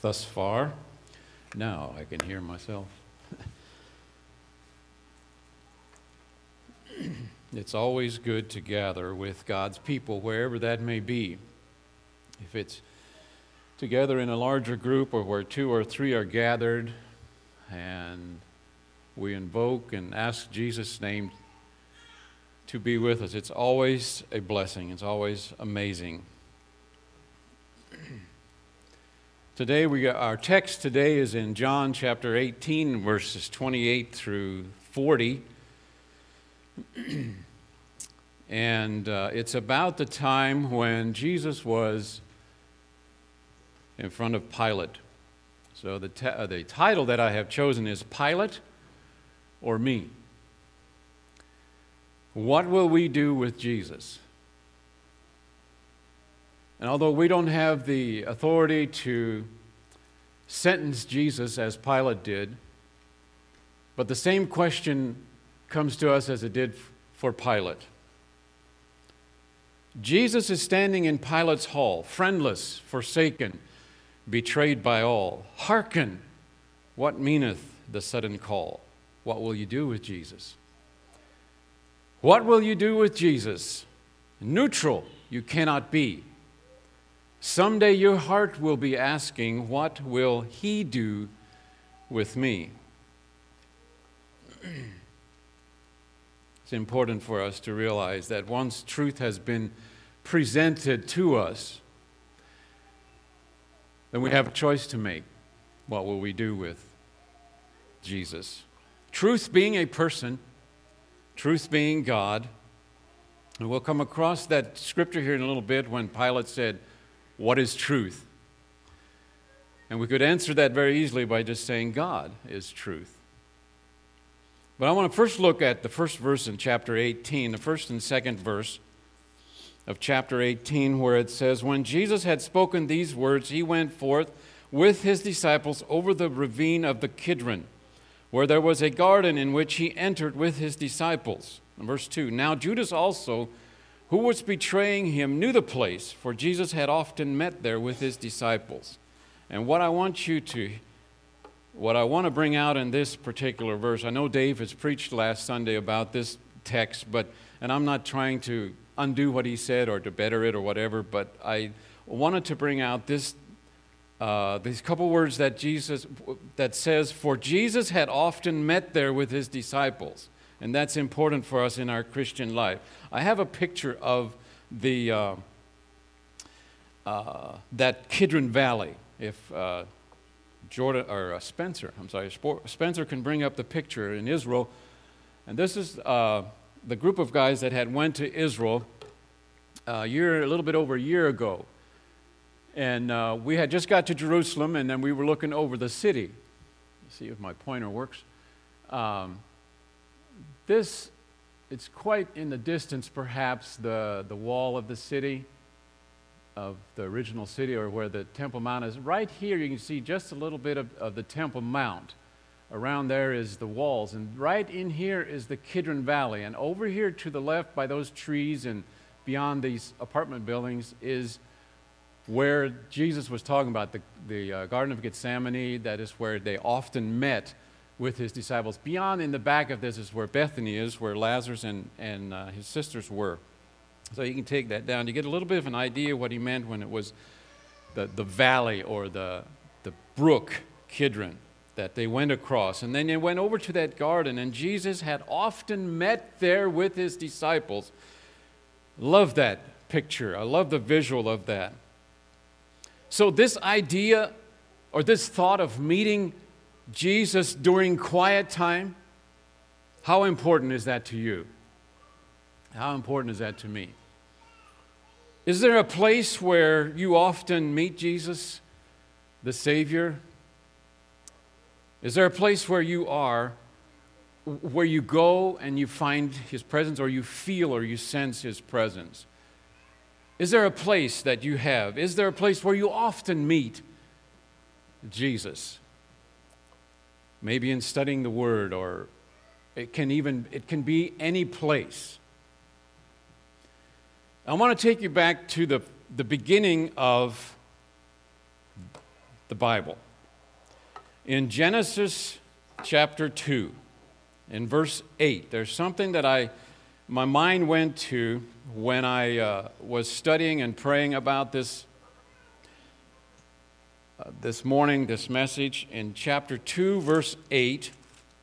thus far. Now I can hear myself. It's always good to gather with God's people, wherever that may be. If it's together in a larger group or where 2 or 3 are gathered and we invoke and ask Jesus' name to be with us, it's always a blessing. It's always amazing. Our text today is in John chapter 18, verses 28 through 40. And it's about the time when Jesus was in front of Pilate. So the title that I have chosen is Pilate or Me? What will we do with Jesus? And although we don't have the authority to sentence Jesus as Pilate did, but the same question comes to us as it did for Pilate. Jesus is standing in Pilate's hall, friendless, forsaken, betrayed by all. Hearken, what meaneth the sudden call? What will you do with Jesus? What will you do with Jesus? Neutral you cannot be. Someday your heart will be asking, what will he do with me? It's important for us to realize that once truth has been presented to us, then we have a choice to make. What will we do with Jesus? Truth being a person, truth being God. And we'll come across that scripture here in a little bit when Pilate said, what is truth? And we could answer that very easily by just saying God is truth. But I want to first look at the first verse in chapter 18, the first and second verse of chapter 18, where it says, when Jesus had spoken these words, he went forth with his disciples over the ravine of the Kidron, where there was a garden in which he entered with his disciples. And verse 2, now Judas also, who was betraying him, knew the place, for Jesus had often met there with his disciples. And what I want to bring out in this particular verse, I know Dave has preached last Sunday about this text, and I'm not trying to undo what he said or to better it or whatever, but I wanted to bring out these couple words that says, for Jesus had often met there with his disciples. And that's important for us in our Christian life. I have a picture of that Kidron Valley. If Spencer can bring up the picture in Israel. And this is the group of guys that had went to Israel a little bit over a year ago. And we had just got to Jerusalem, and then we were looking over the city. Let's see if my pointer works. It's quite in the distance, perhaps, the wall of the city, of the original city, or where the Temple Mount is. Right here you can see just a little bit of the Temple Mount. Around there is the walls, and right in here is the Kidron Valley. And over here to the left by those trees and beyond these apartment buildings is where Jesus was talking about, the Garden of Gethsemane. That is where they often met with his disciples. Beyond in the back of this is where Bethany is, where Lazarus and his sisters were. So you can take that down. You get a little bit of an idea what he meant when it was the valley or the brook Kidron that they went across. And then they went over to that garden, and Jesus had often met there with his disciples. Love that picture. I love the visual of that. So this idea or this thought of meeting Jesus during quiet time, how important is that to you? How important is that to me? Is there a place where you often meet Jesus, the Savior? Is there a place where you are, where you go and you find his presence, or you feel or you sense his presence? Is there a place that you have? Is there a place where you often meet Jesus? Maybe in studying the Word, or it can be any place. I want to take you back to the beginning of the Bible. In Genesis chapter 2, in verse 8, there's something that my mind went to when I was studying and praying about this morning, this message. In chapter 2, verse 8,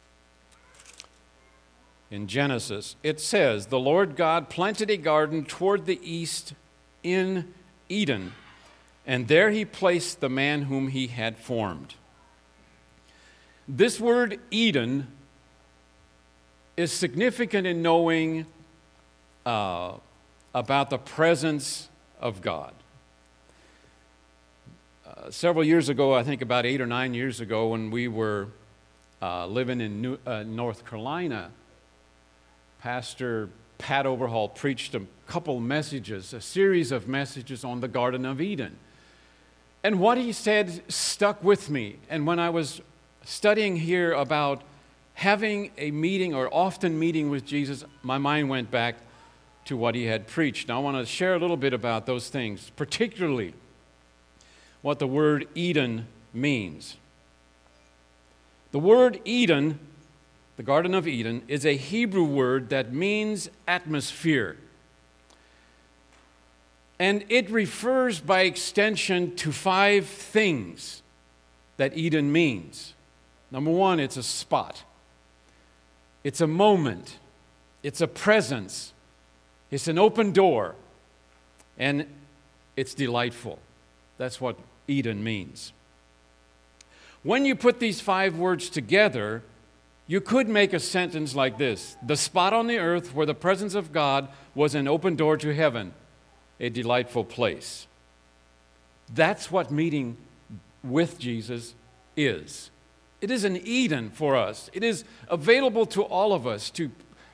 in Genesis, it says, "The Lord God planted a garden toward the east in Eden, and there he placed the man whom he had formed." This word Eden is significant in knowing about the presence of God. Several years ago, I think about 8 or 9 years ago, when we were living in North Carolina, Pastor Pat Overhaul preached a couple messages, a series of messages on the Garden of Eden. And what he said stuck with me. And when I was studying here about having a meeting or often meeting with Jesus, my mind went back to what he had preached. Now I want to share a little bit about those things, particularly what the word Eden means. The word Eden, the Garden of Eden, is a Hebrew word that means atmosphere. And it refers by extension to 5 things that Eden means. Number 1, it's a spot. It's a moment. It's a presence. It's an open door. And it's delightful. That's what Eden means. When you put these 5 words together, you could make a sentence like this: the spot on the earth where the presence of God was an open door to heaven, a delightful place. That's what meeting with Jesus is. It is an Eden for us. It is available to all of us to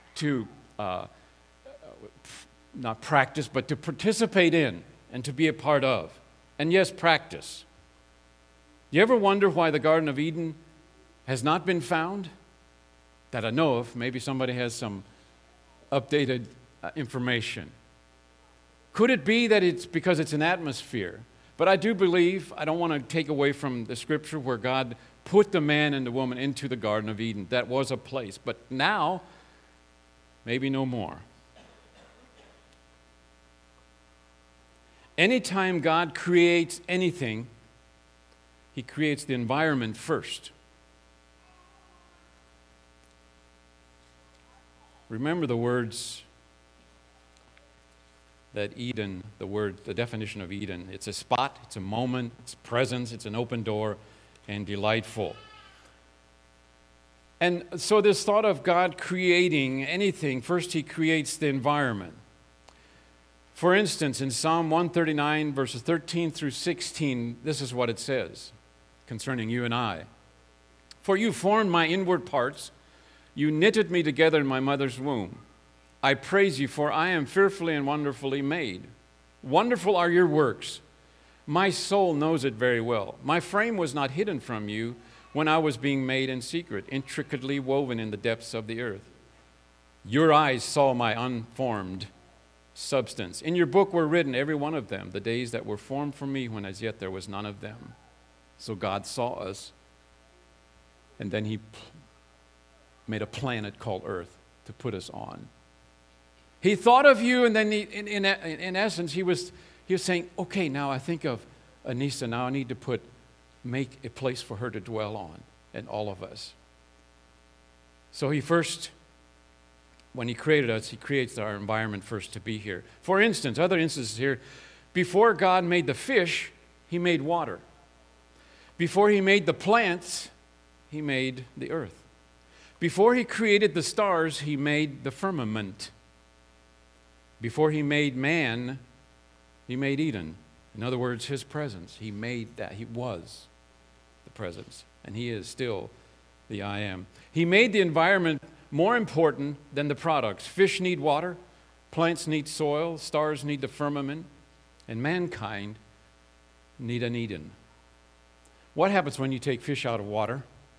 not practice, but to participate in and to be a part of. And yes, practice. You ever wonder why the Garden of Eden has not been found? That I know of. Maybe somebody has some updated information. Could it be that it's because it's an atmosphere? But I do believe, I don't want to take away from the scripture where God put the man and the woman into the Garden of Eden. That was a place. But now, maybe no more. Anytime God creates anything, he creates the environment first. Remember the words that Eden, the definition of Eden. It's a spot, it's a moment, it's presence, it's an open door, and delightful. And so this thought of God creating anything, first he creates the environment. For instance, in Psalm 139, verses 13 through 16, this is what it says concerning you and I. "For you formed my inward parts, you knitted me together in my mother's womb. I praise you, for I am fearfully and wonderfully made. Wonderful are your works. My soul knows it very well. My frame was not hidden from you when I was being made in secret, intricately woven in the depths of the earth. Your eyes saw my unformed substance. In your book were written, every one of them, the days that were formed for me, when as yet there was none of them." So God saw us, and then he made a planet called Earth to put us on. He thought of you, and then in essence, he was saying, okay, now I think of Anissa, now I need to make a place for her to dwell on, and all of us. So when he created us, he creates our environment first to be here. For instance, other instances here, before God made the fish, he made water. Before he made the plants, he made the earth. Before he created the stars, he made the firmament. Before he made man, he made Eden. In other words, his presence. He made that. He was the presence. And he is still the I am. He made the environment more important than the products. Fish need water. Plants need soil. Stars need the firmament. And mankind need an Eden. What happens when you take fish out of water?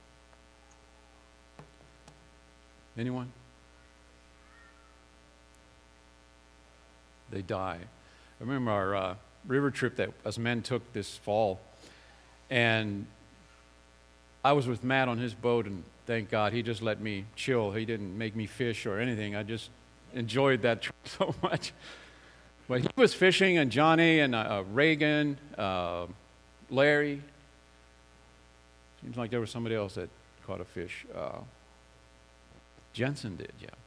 Anyone? They die. I remember our river trip that us men took this fall, And I was with Matt on his boat, and thank God he just let me chill. He didn't make me fish or anything. I just enjoyed that trip so much. But he was fishing, and Johnny and Reagan, Larry. Seems like there was somebody else that caught a fish. Jensen did, yeah.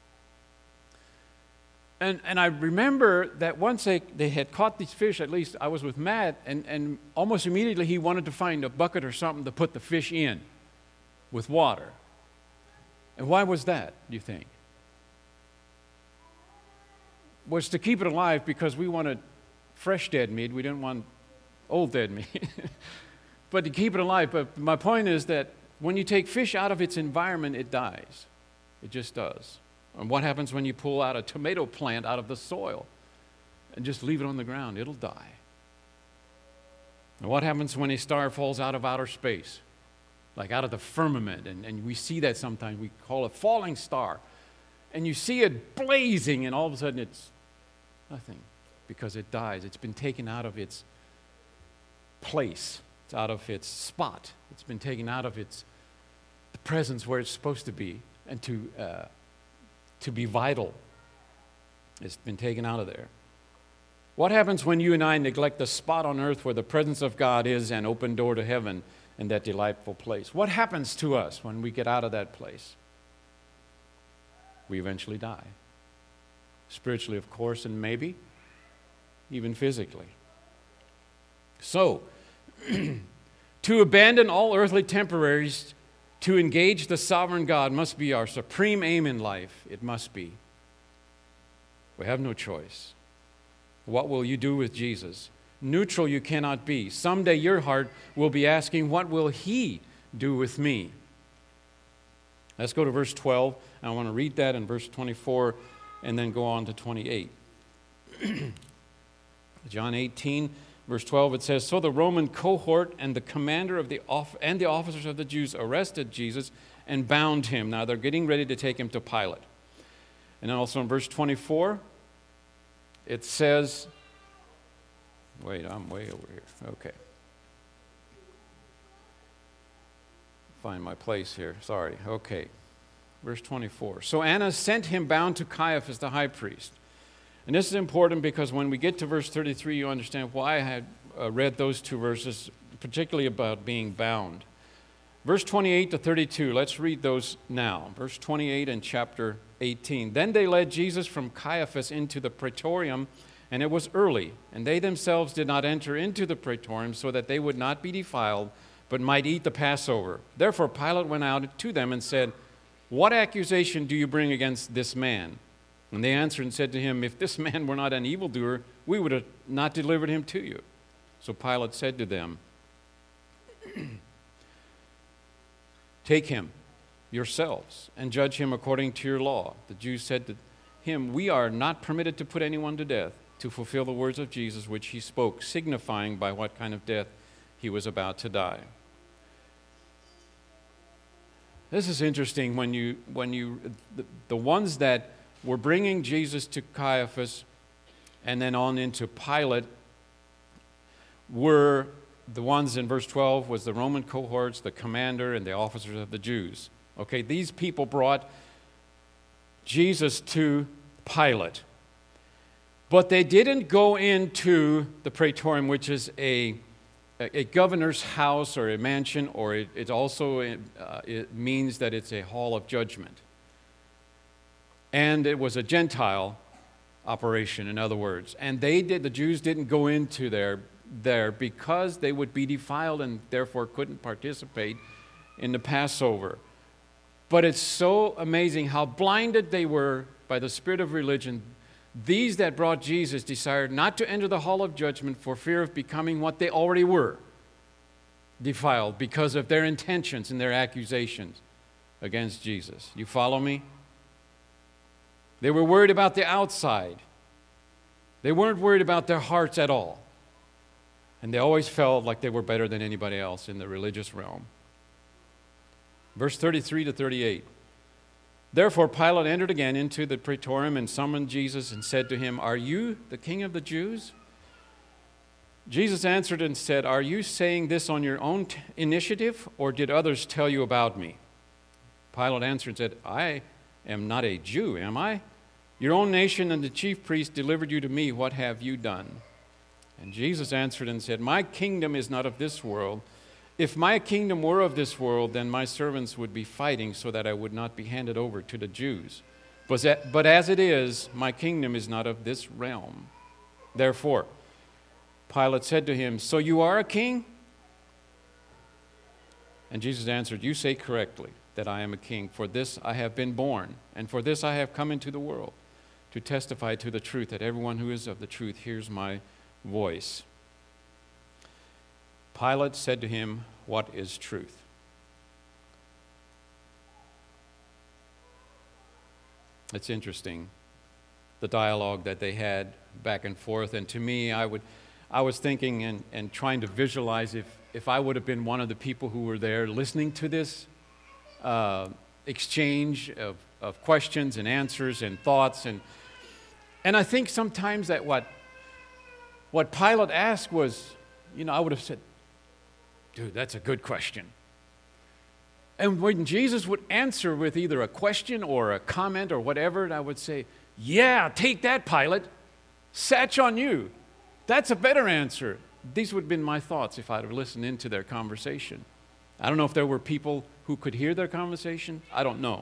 And I remember that once they had caught these fish, at least I was with Matt, and almost immediately he wanted to find a bucket or something to put the fish in with water. And why was that, do you think? Was to keep it alive because we wanted fresh dead meat. We didn't want old dead meat. But to keep it alive. But my point is that when you take fish out of its environment, it dies. It just does. And what happens when you pull out a tomato plant out of the soil and just leave it on the ground? It'll die. And what happens when a star falls out of outer space? Like out of the firmament. And we see that sometimes. We call it falling star. And you see it blazing, and all of a sudden it's nothing because it dies. It's been taken out of its place. It's out of its spot. It's been taken out of the presence where it's supposed to be and to be vital. It's been taken out of there. What happens when you and I neglect the spot on earth where the presence of God is, an open door to heaven and that delightful place? What happens to us when we get out of that place? We eventually die. Spiritually, of course, and maybe even physically. So, to abandon all earthly temporaries, to engage the sovereign God must be our supreme aim in life. It must be. We have no choice. What will you do with Jesus? Neutral you cannot be. Someday your heart will be asking, what will He do with me? Let's go to verse 12. I want to read that in verse 24 and then go on to 28. John 18, verse 12, it says, So the Roman cohort and the commander of the officers of the Jews arrested Jesus and bound him. Now they're getting ready to take him to Pilate. And then also in verse 24, it says, wait, I'm way over here. Okay. Find my place here. Sorry. Okay. Verse 24. So Annas sent him bound to Caiaphas the high priest. And this is important because when we get to verse 33, you understand why I had read those two verses, particularly about being bound. Verse 28 to 32, let's read those now. Verse 28 in chapter 18. Then they led Jesus from Caiaphas into the praetorium, and it was early, and they themselves did not enter into the praetorium so that they would not be defiled, but might eat the Passover. Therefore Pilate went out to them and said, What accusation do you bring against this man? And they answered and said to him, If this man were not an evildoer, we would have not delivered him to you. So Pilate said to them, Take him yourselves and judge him according to your law. The Jews said to him, We are not permitted to put anyone to death, to fulfill the words of Jesus which he spoke, signifying by what kind of death he was about to die. This is interesting when the ones that were bringing Jesus to Caiaphas and then on into Pilate were the ones in verse 12 was the Roman cohorts, the commander, and the officers of the Jews. Okay, these people brought Jesus to Pilate. But they didn't go into the praetorium, which is a governor's house or a mansion, or it also it means that it's a hall of judgment. And it was a Gentile operation, in other words. And the Jews didn't go into there because they would be defiled and therefore couldn't participate in the Passover. But it's so amazing how blinded they were by the spirit of religion. These that brought Jesus desired not to enter the hall of judgment for fear of becoming what they already were, defiled, because of their intentions and their accusations against Jesus. You follow me? They were worried about the outside. They weren't worried about their hearts at all. And they always felt like they were better than anybody else in the religious realm. Verse 33 to 38. Therefore Pilate entered again into the praetorium and summoned Jesus and said to him, Are you the king of the Jews? Jesus answered and said, "Are you saying this on your own initiative, or did others tell you about me?" Pilate answered and said, "I am not a Jew, am I? Your own nation and the chief priests delivered you to me. What have you done?" And Jesus answered and said, "My kingdom is not of this world. If my kingdom were of this world, then my servants would be fighting so that I would not be handed over to the Jews. But as it is, my kingdom is not of this realm." Therefore, Pilate said to him, "So you are a king?" And Jesus answered, "You say correctly that I am a king. For this I have been born, and for this I have come into the world, to testify to the truth, that everyone who is of the truth hears my voice." Pilate said to him, "What is truth?" It's interesting, the dialogue that they had back and forth. And to me, I was thinking and trying to visualize if I would have been one of the people who were there listening to this exchange of questions and answers and thoughts. And I think sometimes that what Pilate asked was, I would have said, "Dude, that's a good question." And when Jesus would answer with either a question or a comment or whatever, I would say, "Yeah, take that, Pilate. Satch on you. That's a better answer." These would have been my thoughts if I'd have listened into their conversation. I don't know if there were people who could hear their conversation. I don't know.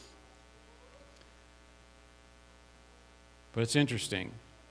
But it's interesting,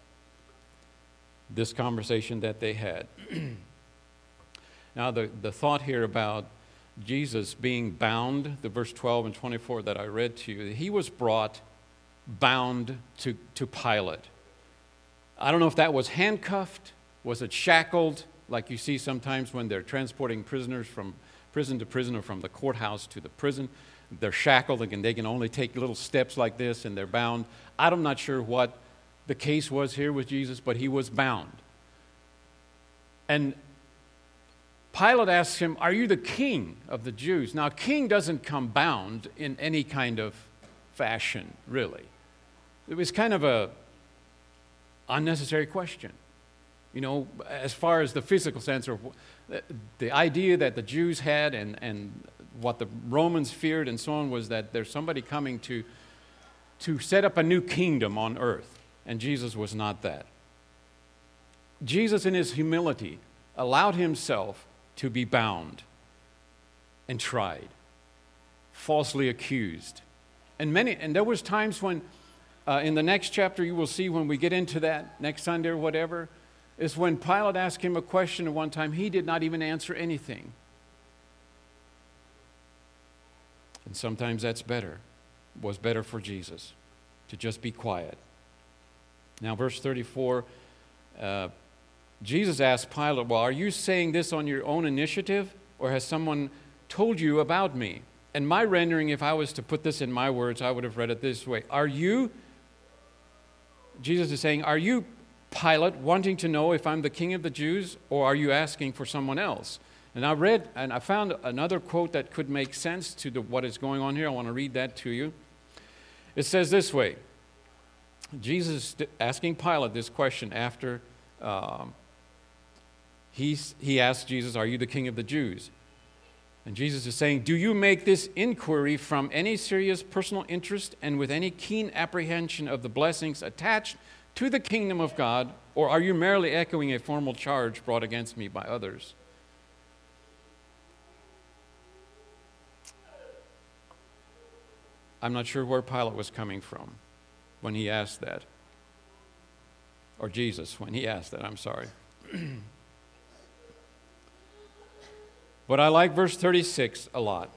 this conversation that they had. Now, the thought here about Jesus being bound, the verse 12 and 24 that I read to you, he was brought bound to Pilate. I don't know if that was handcuffed, was it shackled, like you see sometimes when they're transporting prisoners from prison to prison or from the courthouse to the prison. They're shackled and they can only take little steps like this and they're bound. I'm not sure what the case was here with Jesus, but he was bound. And Pilate asks him, "Are you the king of the Jews?" Now, king doesn't come bound in any kind of fashion, really. It was kind of a unnecessary question. As far as the physical sense, or the idea that the Jews had and what the Romans feared and so on, was that there's somebody coming to set up a new kingdom on earth. And Jesus was not that. Jesus, in his humility, allowed himself to be bound and tried, falsely accused. And there was times when, in the next chapter you will see when we get into that next Sunday or whatever, is when Pilate asked him a question at one time, he did not even answer anything. And sometimes that's was better for Jesus, to just be quiet. Now, verse 34, Jesus asked Pilate, "Well, are you saying this on your own initiative, or has someone told you about me?" And my rendering, if I was to put this in my words, I would have read it this way. Jesus is saying, "Are you, Pilate, wanting to know if I'm the king of the Jews, or are you asking for someone else?" And I read, and I found another quote that could make sense to what is going on here. I want to read that to you. It says this way. Jesus asking Pilate this question after he asked Jesus, "Are you the king of the Jews?" And Jesus is saying, "Do you make this inquiry from any serious personal interest and with any keen apprehension of the blessings attached to the kingdom of God, or are you merely echoing a formal charge brought against me by others?" I'm not sure where Pilate was coming from when he asked that. Or Jesus, when he asked that, I'm sorry. But I like verse 36 a lot.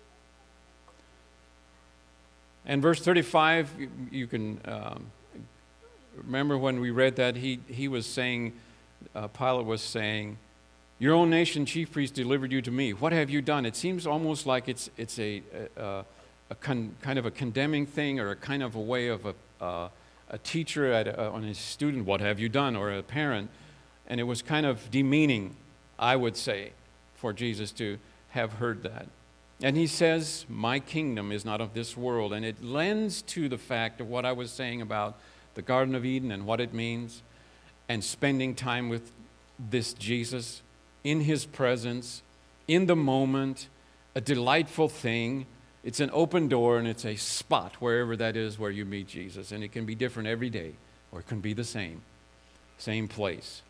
And verse 35, you can remember when we read that, he was saying, Pilate was saying, "Your own nation, chief priest, delivered you to me. What have you done?" It seems almost like it's a kind of a condemning thing, or a kind of a way of a teacher on his student, "What have you done?" or a parent. And it was kind of demeaning, I would say, for Jesus to have heard that. And he says, "My kingdom is not of this world." And it lends to the fact of what I was saying about the Garden of Eden and what it means, and spending time with this Jesus in his presence, in the moment, a delightful thing. It's an open door and it's a spot, wherever that is, where you meet Jesus. And it can be different every day, or it can be the same place.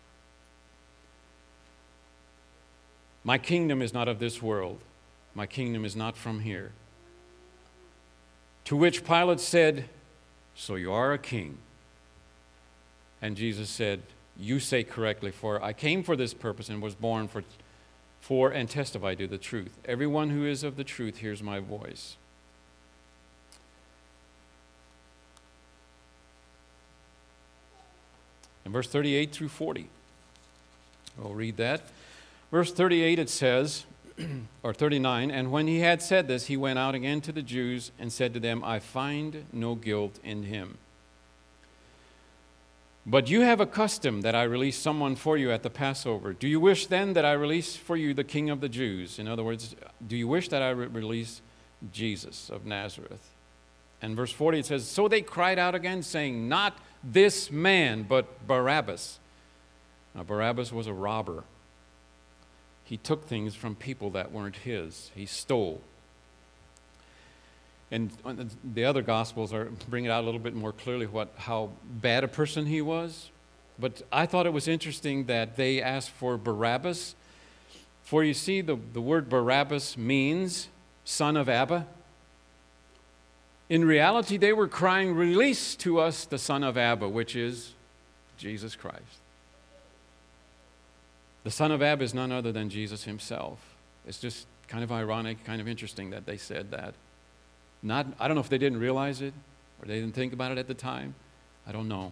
My kingdom is not of this world. My kingdom is not from here. To which Pilate said, so you are a king. And Jesus said, you say correctly, for I came for this purpose and was born for and testify to the truth. Everyone who is of the truth hears my voice. In verse 38 through 40, we'll read that. Verse 38 it says, or 39, and when he had said this, he went out again to the Jews and said to them, I find no guilt in him. But you have a custom that I release someone for you at the Passover. Do you wish then that I release for you the King of the Jews? In other words, do you wish that I release Jesus of Nazareth? And verse 40 it says, so they cried out again, saying, not this man, but Barabbas. Now Barabbas was a robber. He took things from people that weren't his. He stole. And the other Gospels bring it out a little bit more clearly how bad a person he was. But I thought it was interesting that they asked for Barabbas. For you see, the word Barabbas means son of Abba. In reality, they were crying, release to us the son of Abba, which is Jesus Christ. The son of Abba is none other than Jesus himself. It's just kind of ironic, kind of interesting that they said that. I don't know if they didn't realize it or they didn't think about it at the time. I don't know.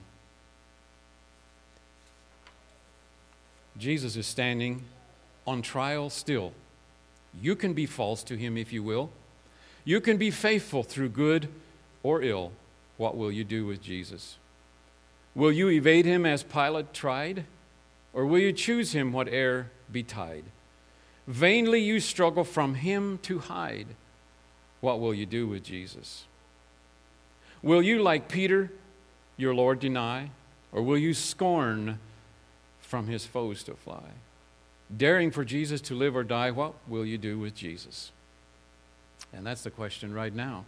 Jesus is standing on trial still. You can be false to him if you will. You can be faithful through good or ill. What will you do with Jesus? Will you evade him as Pilate tried? Or will you choose him whate'er betide? Vainly you struggle from him to hide. What will you do with Jesus? Will you, like Peter, your Lord deny? Or will you scorn from his foes to fly? Daring for Jesus to live or die, what will you do with Jesus? And that's the question right now.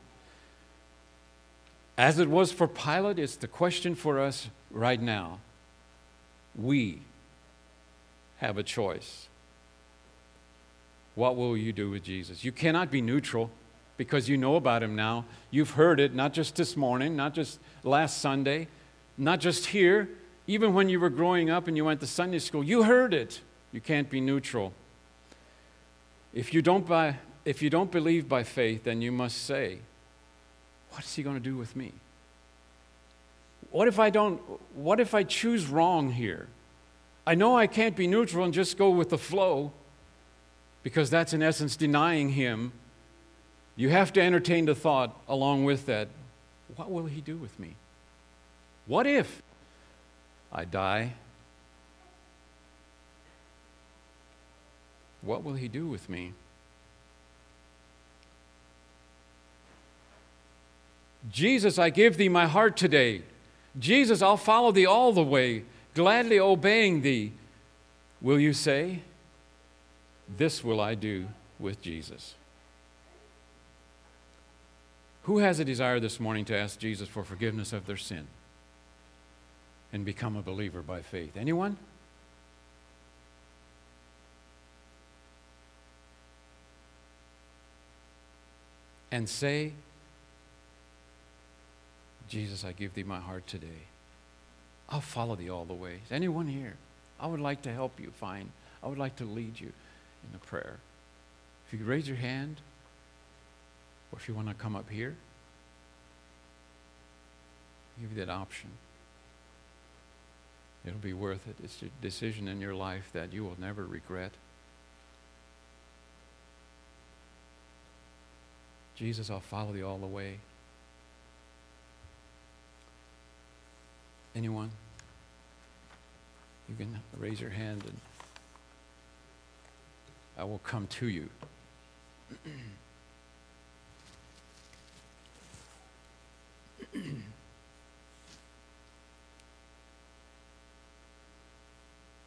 As it was for Pilate, it's the question for us right now. We have a choice. What will you do with Jesus? You cannot be neutral because you know about him now. You've heard it, not just this morning, not just last Sunday, not just here. Even when you were growing up and you went to Sunday school, you heard it. You can't be neutral. If you don't believe by faith, then you must say, what is he going to do with me? What if I choose wrong here? I know I can't be neutral and just go with the flow, because that's in essence denying him. You have to entertain the thought along with that, what will he do with me? What if I die? What will he do with me? Jesus, I give thee my heart today. Jesus, I'll follow thee all the way, gladly obeying thee. Will you say, this will I do with Jesus? Who has a desire this morning to ask Jesus for forgiveness of their sin and become a believer by faith? Anyone? And say, Jesus, I give thee my heart today. I'll follow thee all the way. Is anyone here? I would like to help you I would like to lead you in a prayer. If you could raise your hand, or if you want to come up here, I'll give you that option. It'll be worth it. It's a decision in your life that you will never regret. Jesus, I'll follow thee all the way. Anyone? You can raise your hand and I will come to you.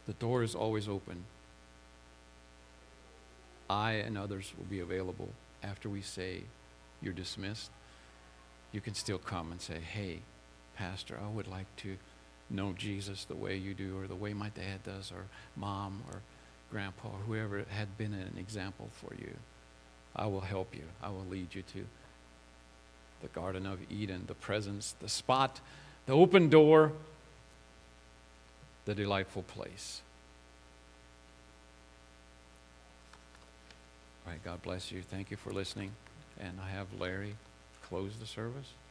The door is always open. I and others will be available after we say you're dismissed. You can still come and say, hey, Pastor, I would like to know Jesus the way you do, or the way my dad does, or mom, or grandpa, or whoever had been an example for you. I will help you. I will lead you to the Garden of Eden, the presence, the spot, the open door, the delightful place. All right, God bless you. Thank you for listening. And I have Larry close the service.